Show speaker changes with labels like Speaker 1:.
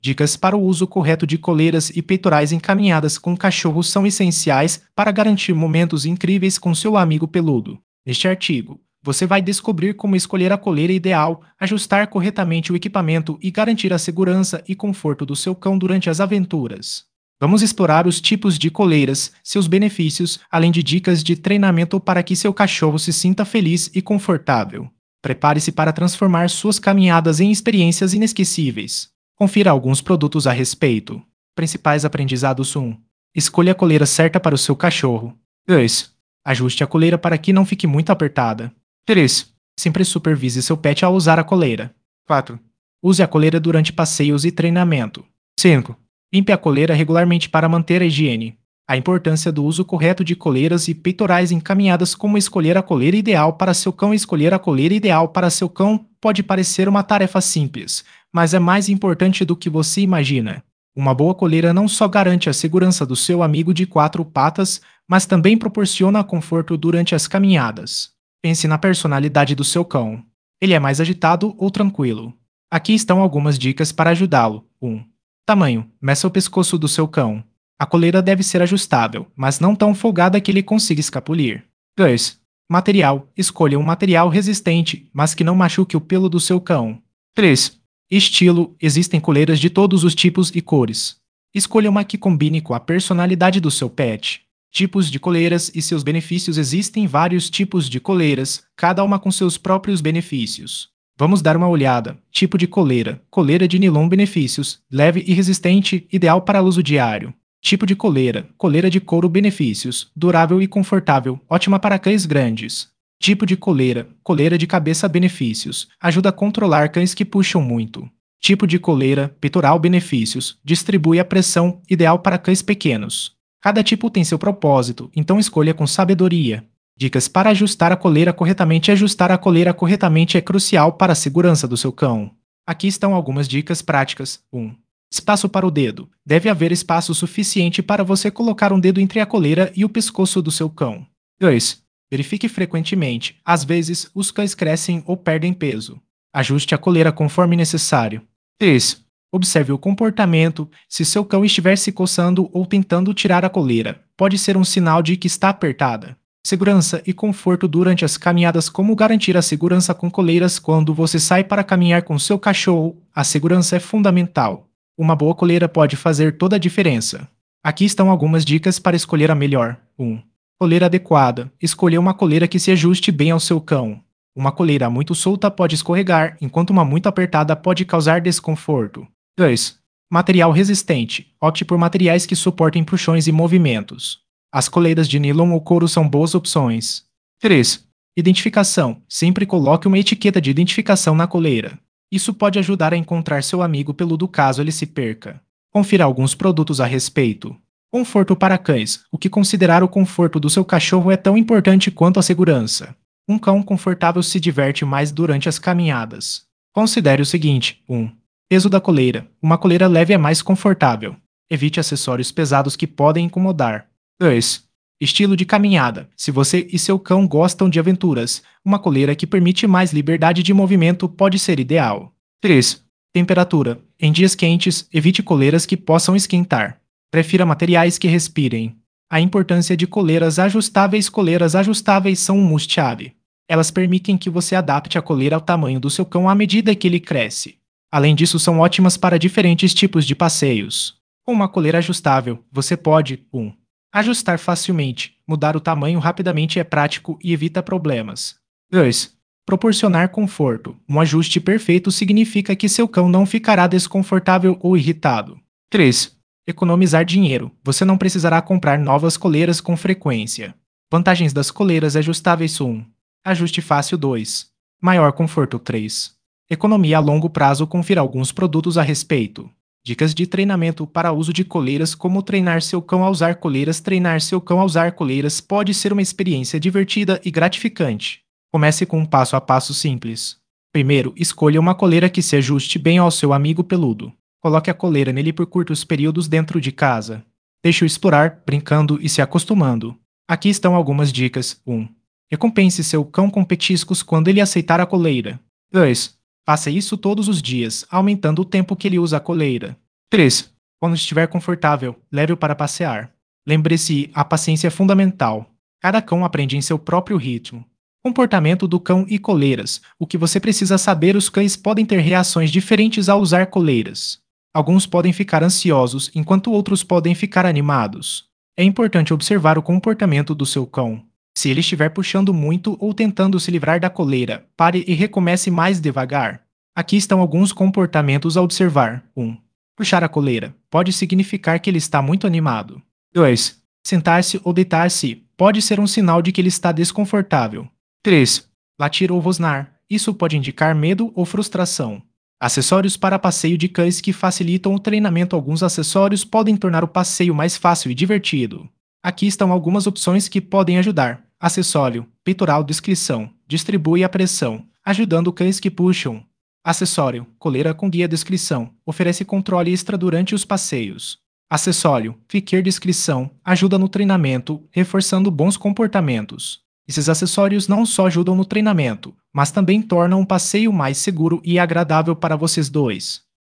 Speaker 1: Dicas para o uso correto de coleiras e peitorais encaminhadas com cachorros são essenciais para garantir momentos incríveis com seu amigo peludo. Neste artigo, você vai descobrir como escolher a coleira ideal, ajustar corretamente o equipamento e garantir a segurança e conforto do seu cão durante as aventuras. Vamos explorar os tipos de coleiras, seus benefícios, além de dicas de treinamento para que seu cachorro se sinta feliz e confortável. Prepare-se para transformar suas caminhadas em experiências inesquecíveis. Confira alguns produtos a respeito. Principais aprendizados: 1. Escolha a coleira certa para o seu cachorro. 2. Ajuste a coleira para que não fique muito apertada. 3. Sempre supervise seu pet ao usar a coleira. 4. Use a coleira durante passeios e treinamento. 5. Limpe a coleira regularmente para manter a higiene. A importância do uso correto de coleiras e peitorais encaminhadas. Como escolher a coleira ideal para seu cão. Escolher a coleira ideal para seu cão pode parecer uma tarefa simples, mas é mais importante do que você imagina. Uma boa coleira não só garante a segurança do seu amigo de quatro patas, mas também proporciona conforto durante as caminhadas. Pense na personalidade do seu cão. Ele é mais agitado ou tranquilo? Aqui estão algumas dicas para ajudá-lo. 1. Tamanho. Meça o pescoço do seu cão. A coleira deve ser ajustável, mas não tão folgada que ele consiga escapulir. 2. Material. Escolha um material resistente, mas que não machuque o pelo do seu cão. 3. Estilo. Existem coleiras de todos os tipos e cores. Escolha uma que combine com a personalidade do seu pet. Tipos de coleiras e seus benefícios. Existem vários tipos de coleiras, cada uma com seus próprios benefícios. Vamos dar uma olhada. Tipo de coleira. Coleira de nilon. Benefícios: leve e resistente, ideal para uso diário. Tipo de coleira. Coleira de couro. Benefícios: durável e confortável, ótima para cães grandes. Tipo de coleira. Coleira de cabeça. Benefícios: ajuda a controlar cães que puxam muito. Tipo de coleira. Peitoral. Benefícios: distribui a pressão, ideal para cães pequenos. Cada tipo tem seu propósito, então escolha com sabedoria. Dicas para ajustar a coleira corretamente. Ajustar a coleira corretamente é crucial para a segurança do seu cão. Aqui estão algumas dicas práticas. 1. Espaço para o dedo. Deve haver espaço suficiente para você colocar um dedo entre a coleira e o pescoço do seu cão. 2. Verifique frequentemente. Às vezes, os cães crescem ou perdem peso. Ajuste a coleira conforme necessário. 3. Observe o comportamento. Se seu cão estiver se coçando ou tentando tirar a coleira, pode ser um sinal de que está apertada. Segurança e conforto durante as caminhadas. Como garantir a segurança com coleiras? Quando você sai para caminhar com seu cachorro, a segurança é fundamental. Uma boa coleira pode fazer toda a diferença. Aqui estão algumas dicas para escolher a melhor. 1. Coleira adequada. Escolha uma coleira que se ajuste bem ao seu cão. Uma coleira muito solta pode escorregar, enquanto uma muito apertada pode causar desconforto. 2. Material resistente. Opte por materiais que suportem puxões e movimentos. As coleiras de nylon ou couro são boas opções. 3. Identificação. Sempre coloque uma etiqueta de identificação na coleira. Isso pode ajudar a encontrar seu amigo peludo caso ele se perca. Confira alguns produtos a respeito. Conforto para cães. O que considerar o conforto do seu cachorro é tão importante quanto a segurança. Um cão confortável se diverte mais durante as caminhadas. Considere o seguinte: 1. Peso da coleira. Uma coleira leve é mais confortável. Evite acessórios pesados que podem incomodar. 2. Estilo de caminhada. Se você e seu cão gostam de aventuras, uma coleira que permite mais liberdade de movimento pode ser ideal. 3. Temperatura. Em dias quentes, evite coleiras que possam esquentar. Prefira materiais que respirem. A importância de coleiras ajustáveis. Coleiras ajustáveis são um must-have. Elas permitem que você adapte a coleira ao tamanho do seu cão à medida que ele cresce. Além disso, são ótimas para diferentes tipos de passeios. Com uma coleira ajustável, você pode: 1. Ajustar facilmente. Mudar o tamanho rapidamente é prático e evita problemas. 2. Proporcionar conforto. Um ajuste perfeito significa que seu cão não ficará desconfortável ou irritado. 3. Economizar dinheiro. Você não precisará comprar novas coleiras com frequência. Vantagens das coleiras ajustáveis: 1. Ajuste fácil. 2. Maior conforto. 3. Economia a longo prazo. Confira alguns produtos a respeito. Dicas de treinamento para uso de coleiras. Como treinar seu cão a usar coleiras. Treinar seu cão a usar coleiras pode ser uma experiência divertida e gratificante. Comece com um passo a passo simples. Primeiro, escolha uma coleira que se ajuste bem ao seu amigo peludo. Coloque a coleira nele por curtos períodos dentro de casa. Deixe-o explorar, brincando e se acostumando. Aqui estão algumas dicas. 1. Recompense seu cão com petiscos quando ele aceitar a coleira. 2. Faça isso todos os dias, aumentando o tempo que ele usa a coleira. 3. Quando estiver confortável, leve-o para passear. Lembre-se, a paciência é fundamental. Cada cão aprende em seu próprio ritmo. Comportamento do cão e coleiras. O que você precisa saber: os cães podem ter reações diferentes ao usar coleiras. Alguns podem ficar ansiosos, enquanto outros podem ficar animados. É importante observar o comportamento do seu cão. Se ele estiver puxando muito ou tentando se livrar da coleira, pare e recomece mais devagar. Aqui estão alguns comportamentos a observar. 1. Puxar a coleira. Pode significar que ele está muito animado. 2. Sentar-se ou deitar-se. Pode ser um sinal de que ele está desconfortável. 3. Latir ou rosnar. Isso pode indicar medo ou frustração. Acessórios para passeio de cães que facilitam o treinamento. Alguns acessórios podem tornar o passeio mais fácil e divertido. Aqui estão algumas opções que podem ajudar. Acessório: peitoral descrição. Distribui a pressão, ajudando cães que puxam. Acessório: coleira com guia descrição. Oferece controle extra durante os passeios. Acessório: fiquer descrição. Ajuda no treinamento, reforçando bons comportamentos. Esses acessórios não só ajudam no treinamento, mas também tornam o passeio mais seguro e agradável para vocês dois.